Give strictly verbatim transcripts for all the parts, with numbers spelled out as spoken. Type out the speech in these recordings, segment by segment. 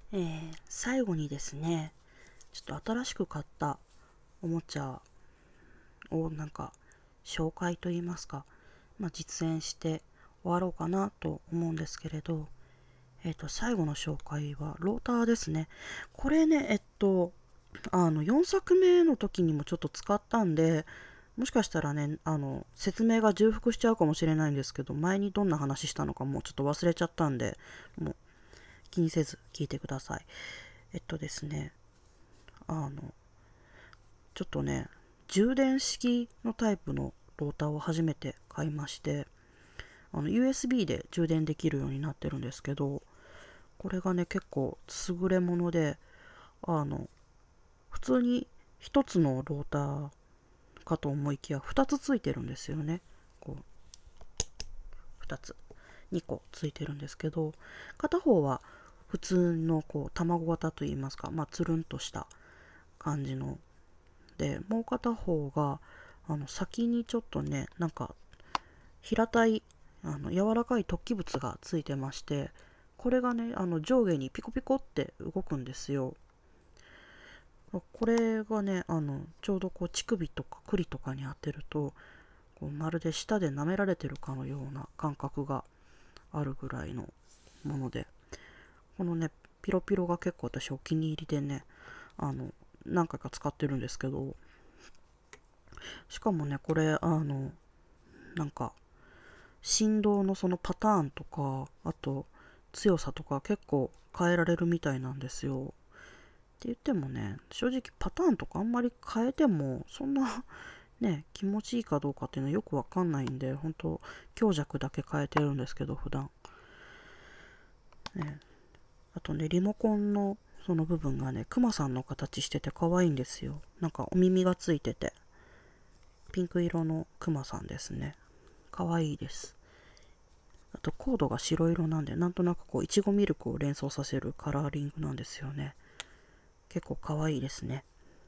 えー最後にですね、ちょっと新しく買ったおもちゃをなんか紹介といいますか、まあ、実演して終わろうかなと思うんですけれど、えっ、と、最後の紹介はローターですね。これね、えっと、あの、よんさくめの時にもちょっと使ったんで、もしかしたらね、あの、説明が重複しちゃうかもしれないんですけど、前にどんな話したのかもうちょっと忘れちゃったんで、もう気にせず聞いてください。えっとですね、あの、ちょっとね、充電式のタイプのローターを初めて買いまして、あの ユーエスビー で充電できるようになってるんですけど、これがね、結構優れもので、あの、普通に一つのローターかと思いきや二つついてるんですよね。こう、二つ。にこついてるんですけど、片方は普通のこう卵型といいますか、まあ、つるんとした感じので、もう片方があの先にちょっとね、なんか平たいあの柔らかい突起物がついてまして、これがね、あの上下にピコピコって動くんですよ。これがね、あのちょうどこう乳首とか栗とかに当てると、こうまるで舌で舐められてるかのような感覚があるぐらいのもので、このね、ピロピロが結構私お気に入りでね、あの何回か使ってるんですけど、しかもね、これあのなんか振動のそのパターンとか、あと強さとか結構変えられるみたいなんですよ。って言ってもね、正直パターンとかあんまり変えてもそんなね、気持ちいいかどうかっていうのはよくわかんないんで、本当強弱だけ変えてるんですけど、普段。ね、あとね、リモコンのその部分がね、クマさんの形してて可愛いんですよ。なんかお耳がついてて、ピンク色のクマさんですね。可愛いです。あとコードが白色なんで、なんとなくこう、いちごミルクを連想させるカラーリングなんですよね。結構可愛いですね。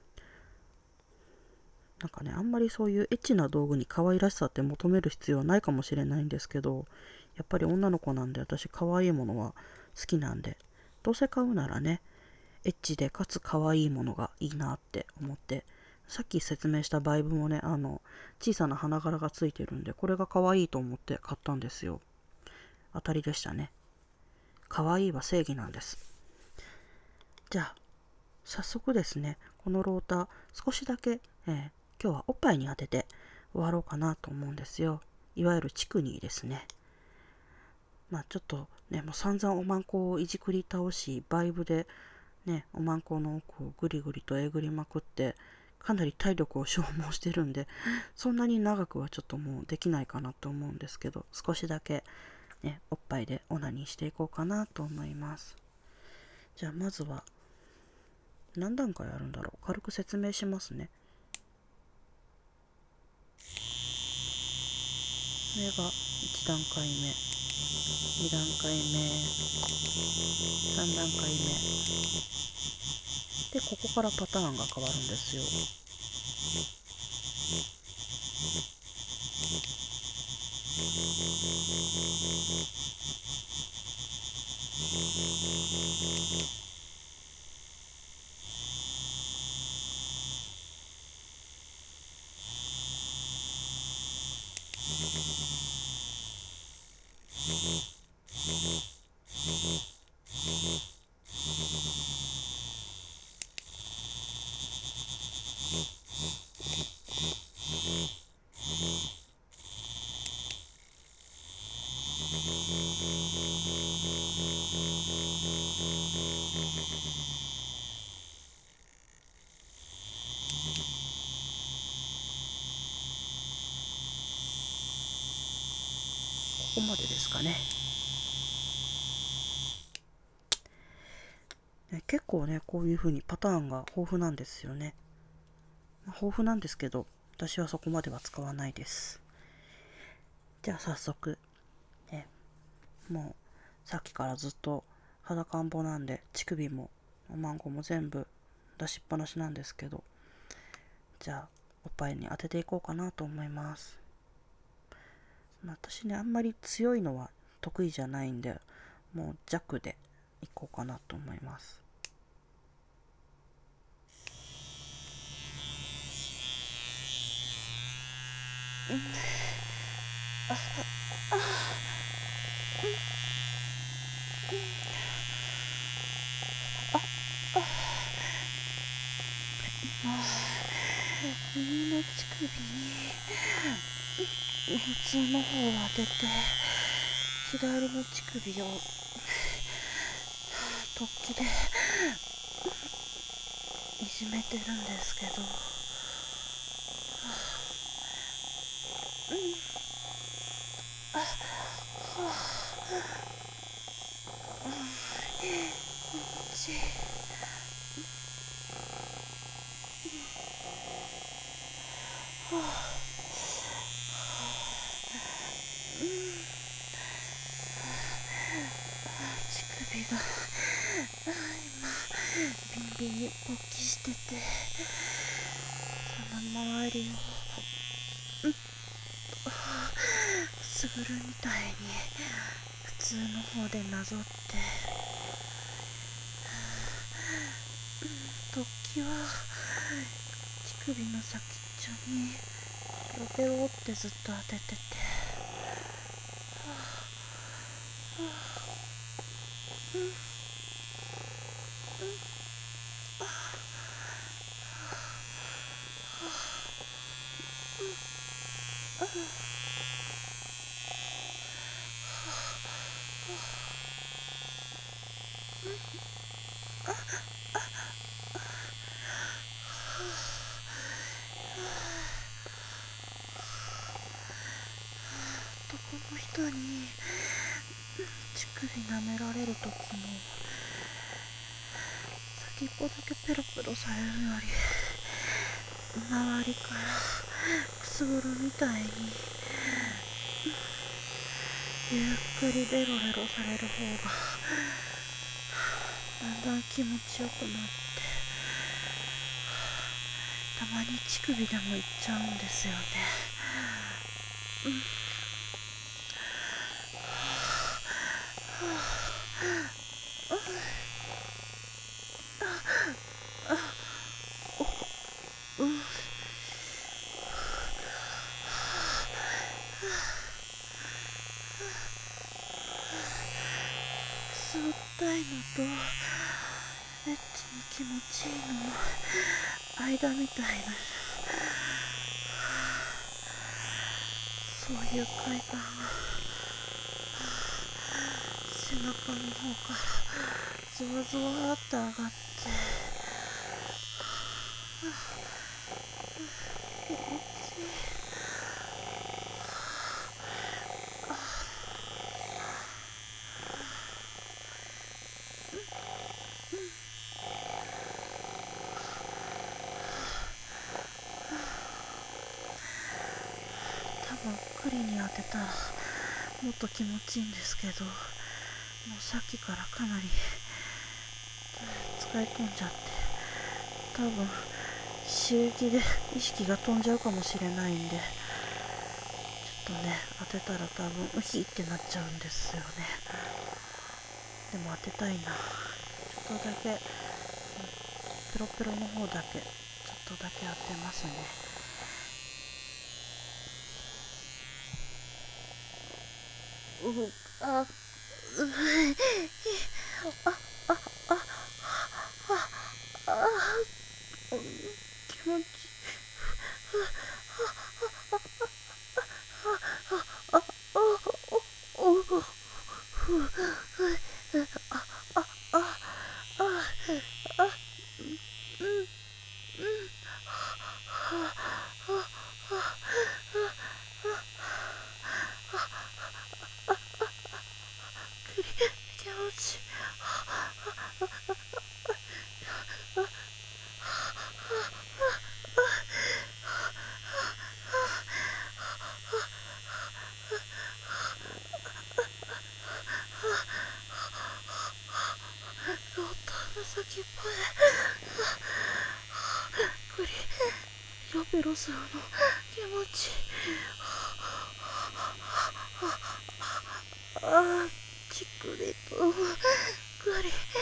なんかね、あんまりそういうエッチな道具に可愛らしさって求める必要はないかもしれないんですけど、やっぱり女の子なんで私可愛いものは好きなんで、どうせ買うならね、エッチでかつ可愛いものがいいなって思って、さっき説明したバイブもね、あの、小さな花柄がついてるんで、これが可愛いと思って買ったんですよ。当たりでしたね。可愛いは正義なんです。じゃあ、早速ですね、このローター、少しだけ、えー今日はおっぱいに当てて終わろうかなと思うんですよ。いわゆるチクニーですね。まあちょっとね、もう散々おまんこをいじくり倒し、バイブでね、おまんこの奥をぐりぐりとえぐりまくって、かなり体力を消耗してるんで、そんなに長くはちょっともうできないかなと思うんですけど、少しだけね、おっぱいでオナニーしていこうかなと思います。じゃあまずは何段階あるんだろう。軽く説明しますね。これがいち段階目、に段階目、さん段階目。で、ここからパターンが変わるんですよ。ここまでですかね。ね、結構ね、こういう風にパターンが豊富なんですよね。豊富なんですけど、私はそこまでは使わないです。じゃあ早速、ね、もうさっきからずっと裸んぼなんで、乳首もおまんこも全部出しっぱなしなんですけど、じゃあおっぱいに当てていこうかなと思います。まあ、私ね、あんまり強いのは得意じゃないんで、もう弱でいここうかなと思います。うん、あああ右の乳首に普通の方を当てて、左の乳首を突起でいじめてるんですけど、うん、あはあ、気持ちいい。はあ、うん、乳首が今ビンビンに勃起してて、その周りを、うん、くすぐるみたいに普通の方でなぞって、突起は乳首の先っちょにペロペロってずっと当ててて、はあはあ、うんうん、ああ、男の人に乳首舐められる時も先っぽだけペロペロされるより周りからくすぐるみたいにゆっくりレロレロされる方がだんだん気持ちよくなって、たまに乳首でもいっちゃうんですよね。うん、うん、くすぐったいのとエッチに気持ちいいのの間みたいな、そういう快感が背中の方からゾワゾワって上がって、気持ちいい。多分栗に当てたらもっと気持ちいいんですけど、もうさっきからかなり使い込んじゃって、多分刺激で意識が飛んじゃうかもしれないんで、ちょっとね当てたら多分ウヒってなっちゃうんですよね。でも当てたいな。ちょっとだけペロペロの方だけちょっとだけ当てますね。うあうああああああ、気持ちああおおふあああああうんうんはあ気持ちローターの先っぽでクリヨペロスの気持ちああチクリとグリ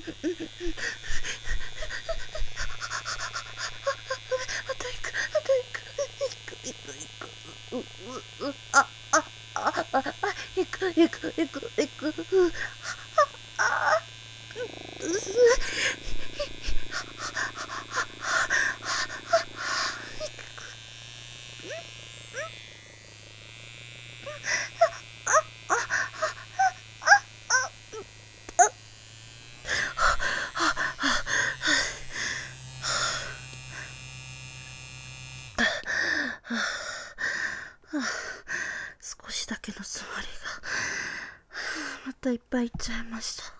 あと行く、あと行く、行く、行く、行く、う、う、う、あ、あ、あ、あ、あ、行く、行く、行く、行く、う、あ、あ、う、う、少しだけのつもりがまたいっぱいいっちゃいました。は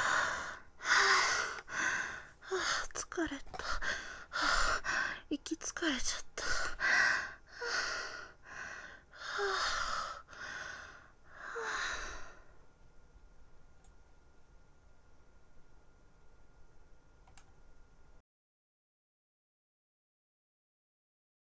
あ、疲れた。はあ、息疲れちゃった。はあ